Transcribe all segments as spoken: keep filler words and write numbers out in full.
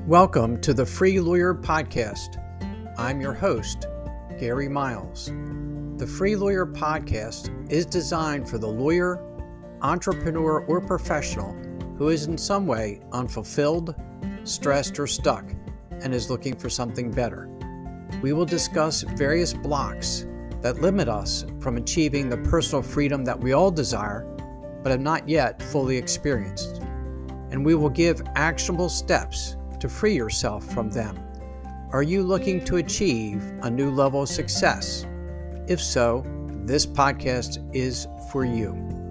Welcome to the Free Lawyer Podcast. I'm your host, Gary Miles. The Free Lawyer Podcast is designed for the lawyer, entrepreneur, or professional who is in some way unfulfilled, stressed, or stuck and is looking for something better. We will discuss various blocks that limit us from achieving the personal freedom that we all desire, but have not yet fully experienced. And we will give actionable steps to free yourself from them. Are you looking to achieve a new level of success? If so, this podcast is for you.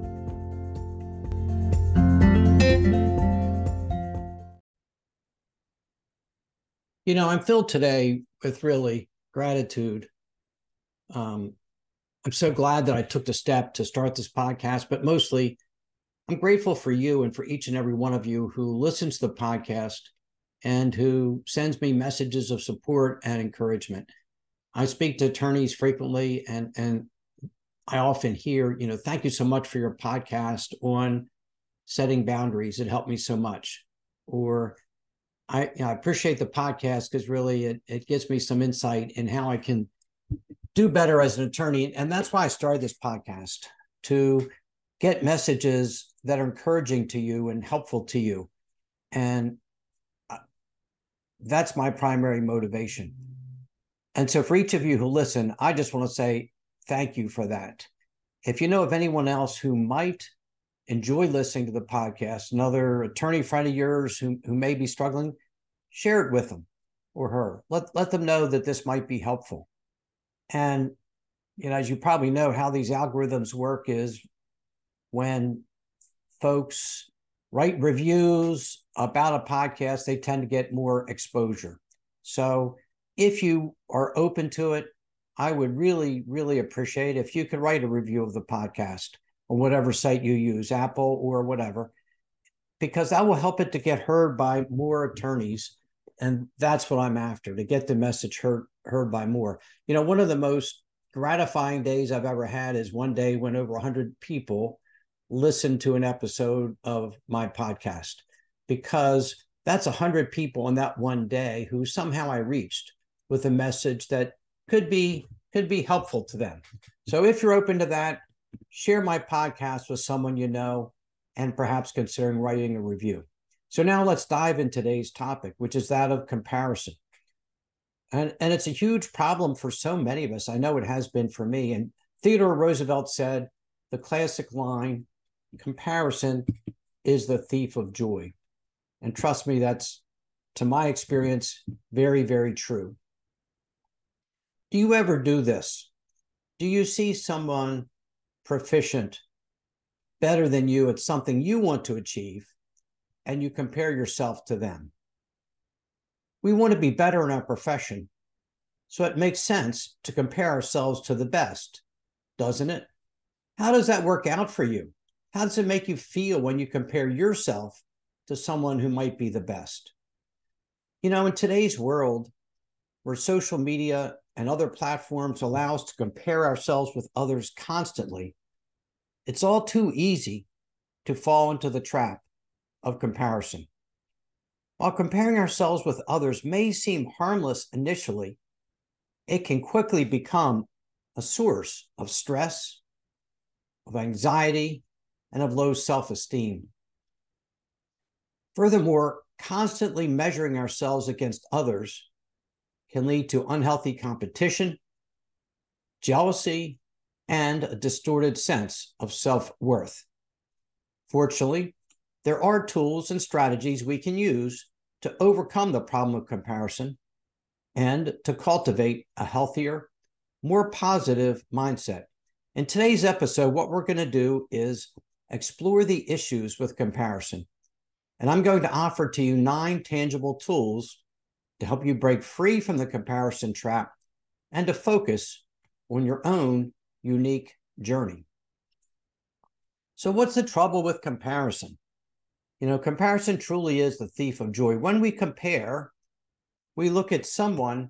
You know, I'm filled today with really gratitude. Um, I'm so glad that I took the step to start this podcast, but mostly I'm grateful for you and for each and every one of you who listens to the podcast and who sends me messages of support and encouragement. I speak to attorneys frequently, and, and I often hear, you know, thank you so much for your podcast on setting boundaries. It helped me so much. Or I, you know, I appreciate the podcast because really it, it gives me some insight in how I can do better as an attorney. And that's why I started this podcast, to get messages that are encouraging to you and helpful to you. And that's my primary motivation. And so for each of you who listen, I just want to say thank you for that. If you know of anyone else who might enjoy listening to the podcast, another attorney friend of yours who, who may be struggling, share it with them or her. Let, let them know that this might be helpful. And, you know, as you probably know, how these algorithms work is when folks write reviews about a podcast, they tend to get more exposure. So if you are open to it, I would really, really appreciate if you could write a review of the podcast on whatever site you use, Apple or whatever, because that will help it to get heard by more attorneys. And that's what I'm after, to get the message heard, heard by more. You know, one of the most gratifying days I've ever had is one day when over one hundred people listen to an episode of my podcast, because that's one hundred people in that one day who somehow I reached with a message that could be could be helpful to them. So if you're open to that, share my podcast with someone you know and perhaps considering writing a review. So now let's dive into today's topic, which is that of comparison. And, and it's a huge problem for so many of us. I know it has been for me. And Theodore Roosevelt said the classic line, comparison is the thief of joy. And trust me, that's, to my experience, very, very true. Do you ever do this? Do you see someone proficient, better than you at something you want to achieve, and you compare yourself to them? We want to be better in our profession, so it makes sense to compare ourselves to the best, doesn't it? How does that work out for you? How does it make you feel when you compare yourself to someone who might be the best? You know, in today's world, where social media and other platforms allow us to compare ourselves with others constantly, it's all too easy to fall into the trap of comparison. While comparing ourselves with others may seem harmless initially, it can quickly become a source of stress, of anxiety, and of low self-esteem. Furthermore, constantly measuring ourselves against others can lead to unhealthy competition, jealousy, and a distorted sense of self-worth. Fortunately, there are tools and strategies we can use to overcome the problem of comparison and to cultivate a healthier, more positive mindset. In today's episode, what we're going to do is explore the issues with comparison. And I'm going to offer to you nine tangible tools to help you break free from the comparison trap and to focus on your own unique journey. So what's the trouble with comparison? You know, comparison truly is the thief of joy. When we compare, we look at someone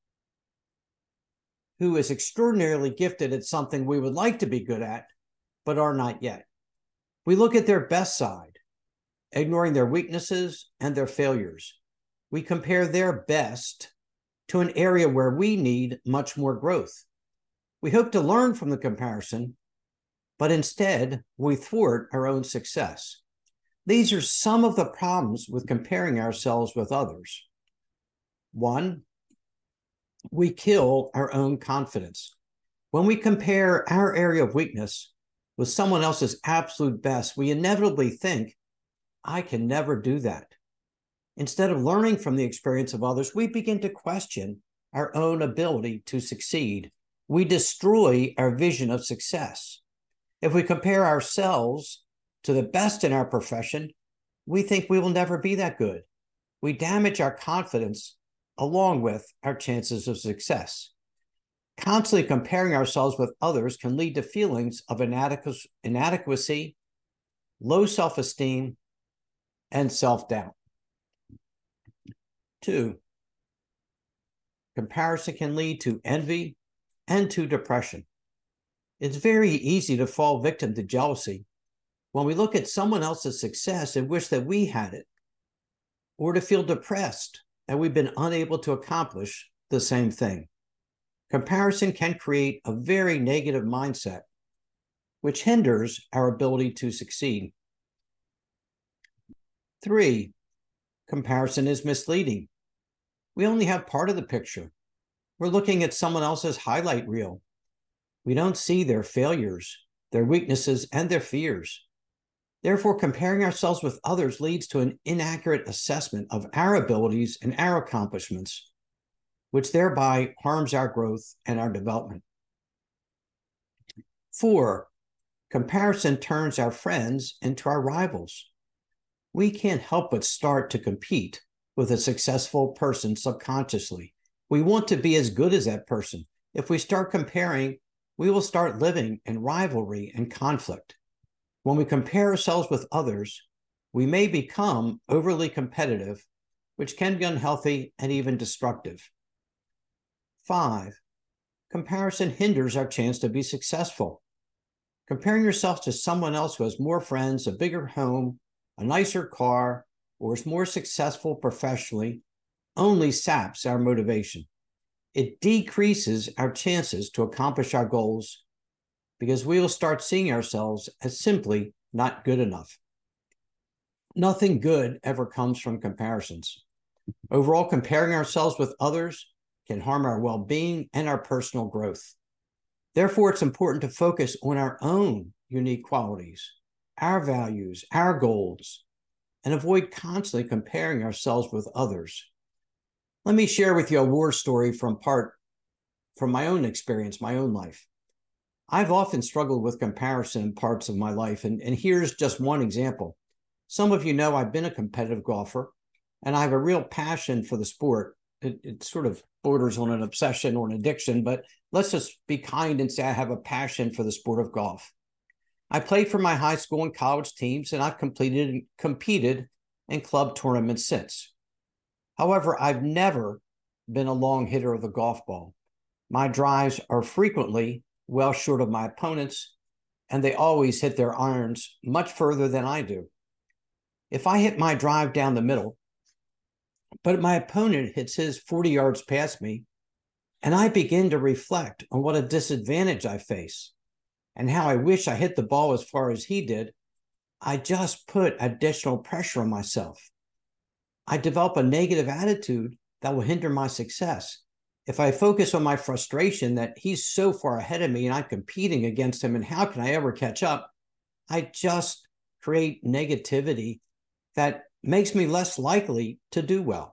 who is extraordinarily gifted at something we would like to be good at, but are not yet. We look at their best side, ignoring their weaknesses and their failures. we compare their best to an area where we need much more growth. We hope to learn from the comparison, but instead we thwart our own success. These are some of the problems with comparing ourselves with others. One, we kill our own confidence. When we compare our area of weakness with someone else's absolute best, we inevitably think, I can never do that. Instead of learning from the experience of others, we begin to question our own ability to succeed. We destroy our vision of success. If we compare ourselves to the best in our profession, we think we will never be that good. We damage our confidence along with our chances of success. Constantly comparing ourselves with others can lead to feelings of inadequacy, low self-esteem, and self-doubt. Two, comparison can lead to envy and to depression. It's very easy to fall victim to jealousy when we look at someone else's success and wish that we had it, or to feel depressed that we've been unable to accomplish the same thing. Comparison can create a very negative mindset, which hinders our ability to succeed. Three, comparison is misleading. We only have part of the picture. We're looking at someone else's highlight reel. We don't see their failures, their weaknesses, and their fears. Therefore, comparing ourselves with others leads to an inaccurate assessment of our abilities and our accomplishments, which thereby harms our growth and our development. Four, comparison turns our friends into our rivals. We can't help but start to compete with a successful person subconsciously. We want to be as good as that person. If we start comparing, we will start living in rivalry and conflict. When we compare ourselves with others, we may become overly competitive, which can be unhealthy and even destructive. Five, comparison hinders our chance to be successful. Comparing yourself to someone else who has more friends, a bigger home, a nicer car, or is more successful professionally only saps our motivation. It decreases our chances to accomplish our goals because we will start seeing ourselves as simply not good enough. Nothing good ever comes from comparisons. Overall, comparing ourselves with others can harm our well-being and our personal growth. Therefore, it's important to focus on our own unique qualities, our values, our goals, and avoid constantly comparing ourselves with others. Let me share with you a war story from part from my own experience, my own life. I've often struggled with comparison in parts of my life, and, and here's just one example. Some of you know I've been a competitive golfer, and I have a real passion for the sport. It, it sort of borders on an obsession or an addiction, but let's just be kind and say I have a passion for the sport of golf. I played for my high school and college teams, and I've completed and competed in club tournaments since. However, I've never been a long hitter of the golf ball. My drives are frequently well short of my opponents, and they always hit their irons much further than I do. If I hit my drive down the middle, but my opponent hits his forty yards past me, and I begin to reflect on what a disadvantage I face and how I wish I hit the ball as far as he did, I just put additional pressure on myself. I develop a negative attitude that will hinder my success. If I focus on my frustration that he's so far ahead of me and I'm competing against him and how can I ever catch up, I just create negativity that makes me less likely to do well.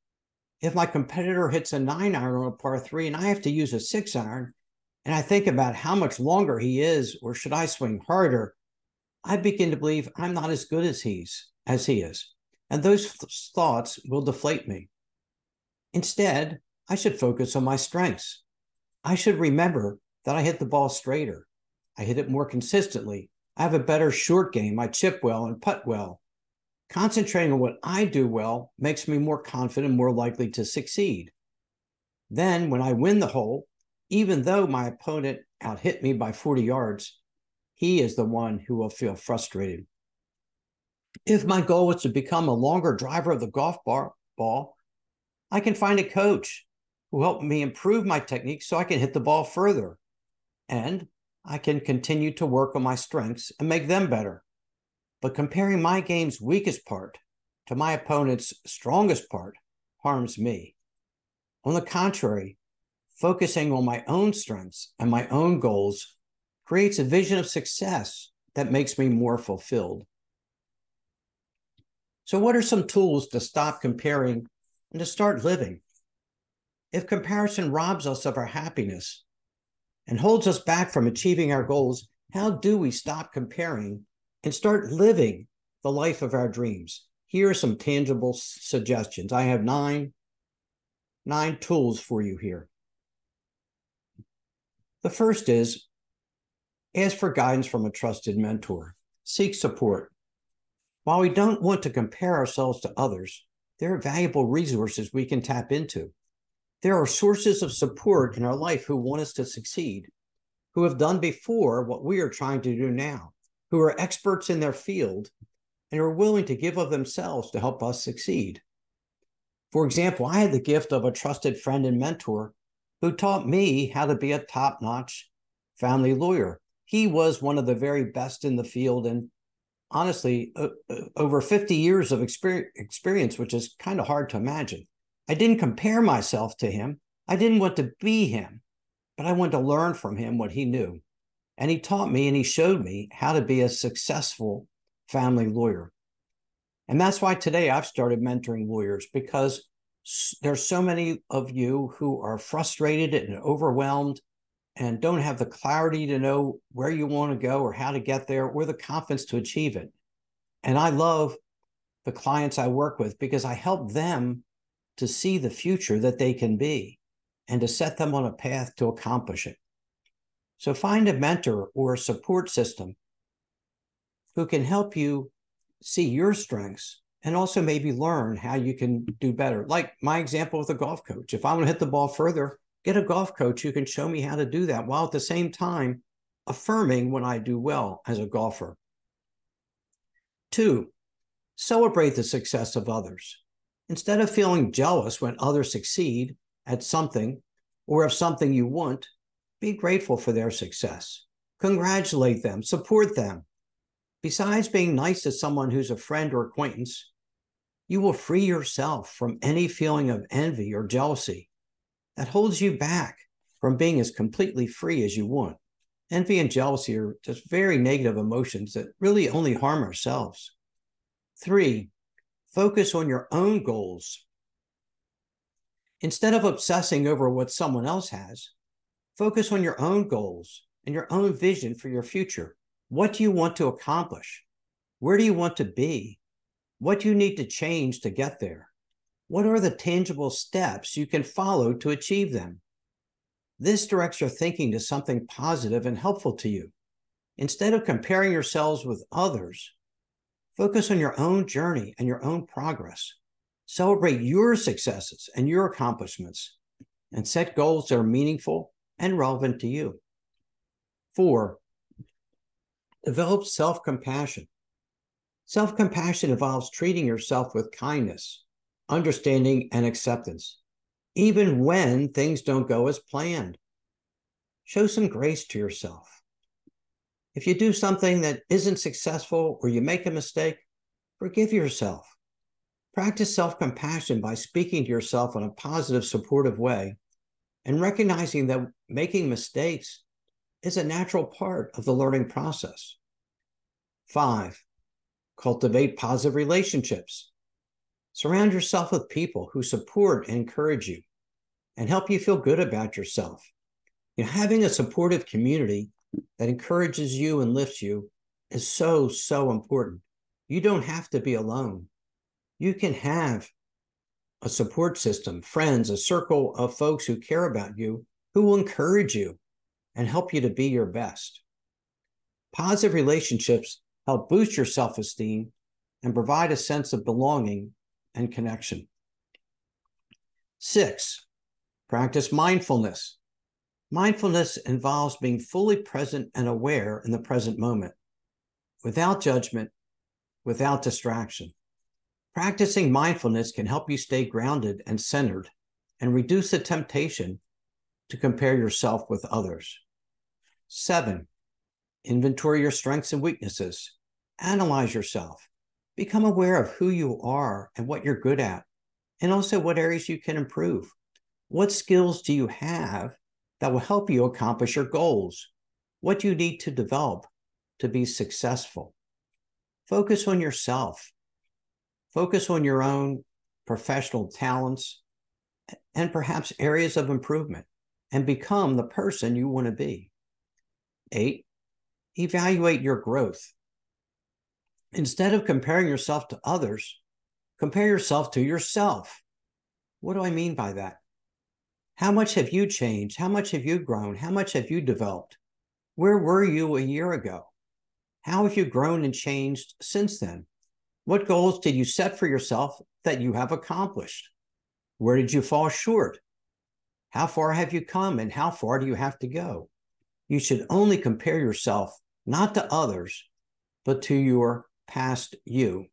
If my competitor hits a nine iron on a par three and I have to use a six iron, and I think about how much longer he is, or should I swing harder, I begin to believe I'm not as good as he's as he is. And those thoughts will deflate me. Instead, I should focus on my strengths. I should remember that I hit the ball straighter. I hit it more consistently. I have a better short game. I chip well and putt well. Concentrating on what I do well makes me more confident, more likely to succeed. Then when I win the hole, even though my opponent out-hit me by forty yards, he is the one who will feel frustrated. If my goal is to become a longer driver of the golf bar, ball, I can find a coach who helped me improve my technique so I can hit the ball further. And I can continue to work on my strengths and make them better. But comparing my game's weakest part to my opponent's strongest part harms me. On the contrary, focusing on my own strengths and my own goals creates a vision of success that makes me more fulfilled. So what are some tools to stop comparing and to start living? If comparison robs us of our happiness and holds us back from achieving our goals, how do we stop comparing and start living the life of our dreams? Here are some tangible suggestions. I have nine, nine tools for you here. The first is ask for guidance from a trusted mentor. Seek support. While we don't want to compare ourselves to others, there are valuable resources we can tap into. There are sources of support in our life who want us to succeed, who have done before what we are trying to do now, who are experts in their field and are willing to give of themselves to help us succeed. For example, I had the gift of a trusted friend and mentor who taught me how to be a top-notch family lawyer. He was one of the very best in the field, and honestly, uh, over fifty years of experience, which is kind of hard to imagine. I didn't compare myself to him. I didn't want to be him, but I wanted to learn from him what he knew. And he taught me and he showed me how to be a successful family lawyer. And that's why today I've started mentoring lawyers, because there's so many of you who are frustrated and overwhelmed and don't have the clarity to know where you want to go or how to get there or the confidence to achieve it. And I love the clients I work with because I help them to see the future that they can be and to set them on a path to accomplish it. So find a mentor or a support system who can help you see your strengths and also maybe learn how you can do better. Like my example with a golf coach. If I want to hit the ball further, get a golf coach who can show me how to do that while at the same time affirming when I do well as a golfer. Two, celebrate the success of others. Instead of feeling jealous when others succeed at something or of something you want, be grateful for their success. Congratulate them, support them. Besides being nice to someone who's a friend or acquaintance, you will free yourself from any feeling of envy or jealousy that holds you back from being as completely free as you want. Envy and jealousy are just very negative emotions that really only harm ourselves. Three, focus on your own goals. Instead of obsessing over what someone else has, focus on your own goals and your own vision for your future. What do you want to accomplish? Where do you want to be? What do you need to change to get there? What are the tangible steps you can follow to achieve them? This directs your thinking to something positive and helpful to you. Instead of comparing yourselves with others, focus on your own journey and your own progress. Celebrate your successes and your accomplishments, and set goals that are meaningful and relevant to you. Four, develop self-compassion. Self-compassion involves treating yourself with kindness, understanding, and acceptance, even when things don't go as planned. Show some grace to yourself. If you do something that isn't successful or you make a mistake, forgive yourself. Practice self-compassion by speaking to yourself in a positive, supportive way and recognizing that making mistakes is a natural part of the learning process. Five, cultivate positive relationships. Surround yourself with people who support and encourage you and help you feel good about yourself. You know, having a supportive community that encourages you and lifts you is so, so important. You don't have to be alone. You can have a support system, friends, a circle of folks who care about you, who will encourage you and help you to be your best. Positive relationships help boost your self-esteem and provide a sense of belonging and connection. Six, practice mindfulness. Mindfulness involves being fully present and aware in the present moment, without judgment, without distraction. Practicing mindfulness can help you stay grounded and centered and reduce the temptation to compare yourself with others. Seven, inventory your strengths and weaknesses. Analyze yourself. Become aware of who you are and what you're good at, and also what areas you can improve. What skills do you have that will help you accomplish your goals? What do you need to develop to be successful? Focus on yourself. Focus on your own professional talents and perhaps areas of improvement, and become the person you want to be. Eight, evaluate your growth. Instead of comparing yourself to others, compare yourself to yourself. What do I mean by that? How much have you changed? How much have you grown? How much have you developed? Where were you a year ago? How have you grown and changed since then? What goals did you set for yourself that you have accomplished? Where did you fall short? How far have you come, and how far do you have to go? You should only compare yourself not to others, but to your past you.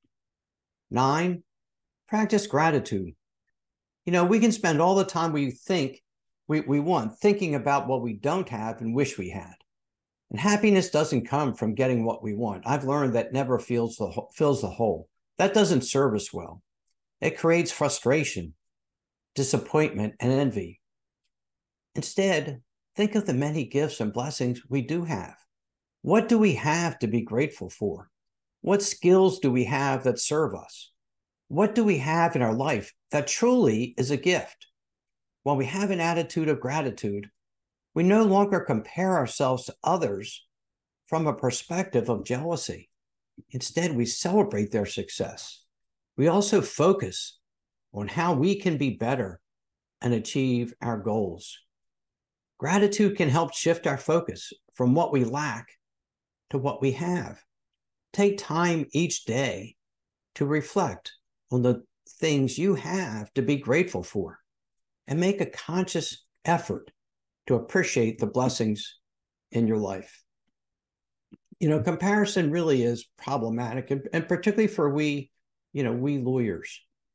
Nine, practice gratitude. You know, we can spend all the time we think we, we want thinking about what we don't have and wish we had. And happiness doesn't come from getting what we want. I've learned that never fills the, fills the hole. That doesn't serve us well. It creates frustration, disappointment, and envy. Instead, think of the many gifts and blessings we do have. What do we have to be grateful for? What skills do we have that serve us? What do we have in our life that truly is a gift? When we have an attitude of gratitude, we no longer compare ourselves to others from a perspective of jealousy. Instead, we celebrate their success. We also focus on how we can be better and achieve our goals. Gratitude can help shift our focus from what we lack to what we have. Take time each day to reflect on the things you have to be grateful for, and make a conscious effort to appreciate the blessings in your life. You know, comparison really is problematic, and, and particularly for we, you know, we lawyers.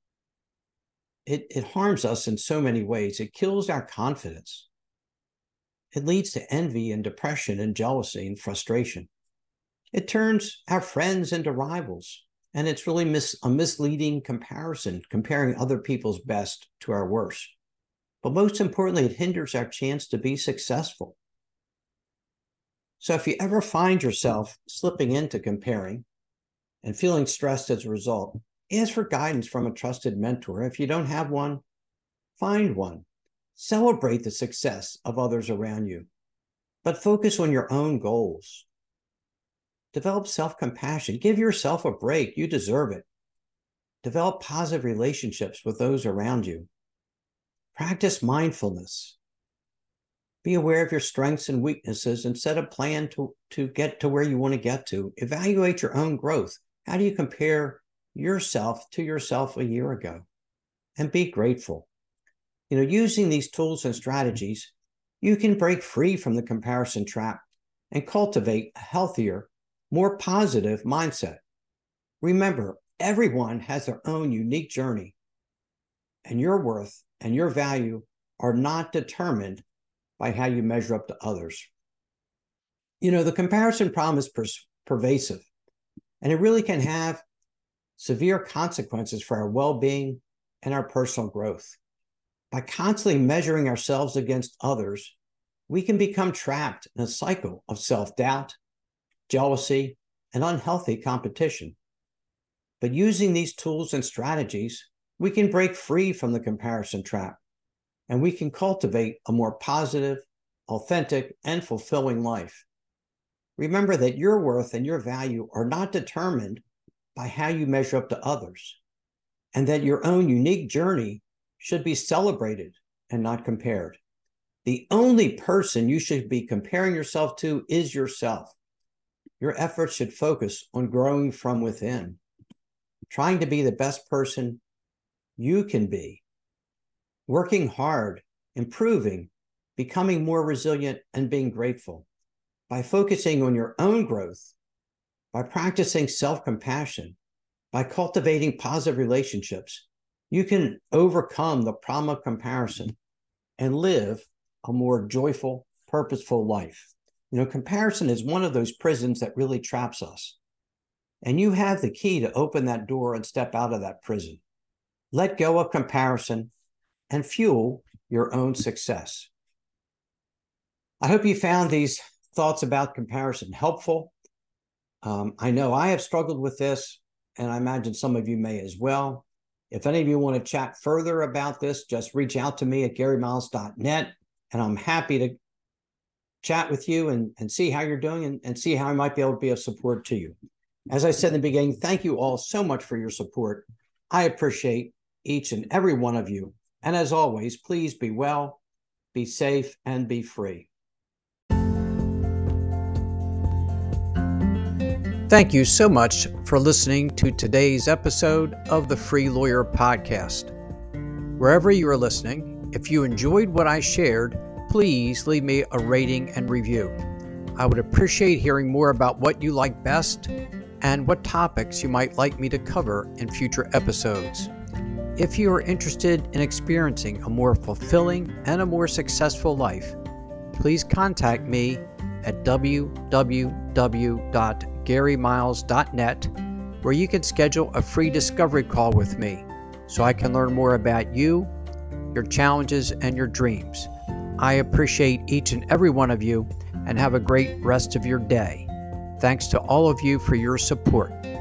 It, it harms us in so many ways. It kills our confidence. It leads to envy and depression and jealousy and frustration. It turns our friends into rivals, and it's really mis- a misleading comparison, comparing other people's best to our worst. But most importantly, it hinders our chance to be successful. So if you ever find yourself slipping into comparing and feeling stressed as a result, ask for guidance from a trusted mentor. If you don't have one, find one. Celebrate the success of others around you, but focus on your own goals. Develop self-compassion. Give yourself a break. You deserve it. Develop positive relationships with those around you. Practice mindfulness. Be aware of your strengths and weaknesses and set a plan to, to get to where you want to get to. Evaluate your own growth. How do you compare yourself to yourself a year ago? And be grateful. You know, using these tools and strategies, you can break free from the comparison trap and cultivate a healthier, more positive mindset. Remember, everyone has their own unique journey, and your worth and your value are not determined by how you measure up to others. You know, the comparison problem is per- pervasive, and it really can have severe consequences for our well-being and our personal growth. By constantly measuring ourselves against others, we can become trapped in a cycle of self-doubt, jealousy, and unhealthy competition. But using these tools and strategies, we can break free from the comparison trap, and we can cultivate a more positive, authentic, and fulfilling life. Remember that your worth and your value are not determined by how you measure up to others, and that your own unique journey should be celebrated and not compared. The only person you should be comparing yourself to is yourself. Your efforts should focus on growing from within, trying to be the best person you can be, working hard, improving, becoming more resilient, and being grateful. By focusing on your own growth, by practicing self-compassion, by cultivating positive relationships, you can overcome the problem of comparison and live a more joyful, purposeful life. You know, comparison is one of those prisons that really traps us. And you have the key to open that door and step out of that prison. Let go of comparison and fuel your own success. I hope you found these thoughts about comparison helpful. Um, I know I have struggled with this, and I imagine some of you may as well. If any of you want to chat further about this, just reach out to me at gary miles dot net, and I'm happy to chat with you and, and see how you're doing and, and see how I might be able to be of support to you. As I said in the beginning, thank you all so much for your support. I appreciate each and every one of you. And as always, please be well, be safe, and be free. Thank you so much for listening to today's episode of the Free Lawyer Podcast. Wherever you are listening, if you enjoyed what I shared, please leave me a rating and review. I would appreciate hearing more about what you like best and what topics you might like me to cover in future episodes. If you are interested in experiencing a more fulfilling and a more successful life, please contact me at w w w dot gary miles dot net, where you can schedule a free discovery call with me so I can learn more about you, your challenges, and your dreams. I appreciate each and every one of you, and have a great rest of your day. Thanks to all of you for your support.